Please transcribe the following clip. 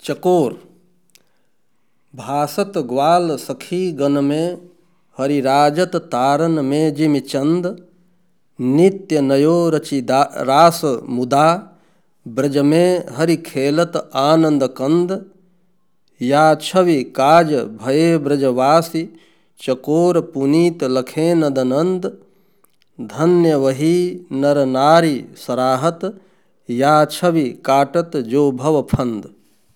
चकोर। भासत ग्वाल सखी गन में हरिराजत तारन में जिमि चंद। नित्य नयो रचि रास मुदा ब्रज में हरि खेलत आनंद कंद। या छवि काज भये ब्रजवासी चकोर पुनीत लखे नदनंद। धन्य वही नर नारी सराहत या छवि काटत जो भव फंद।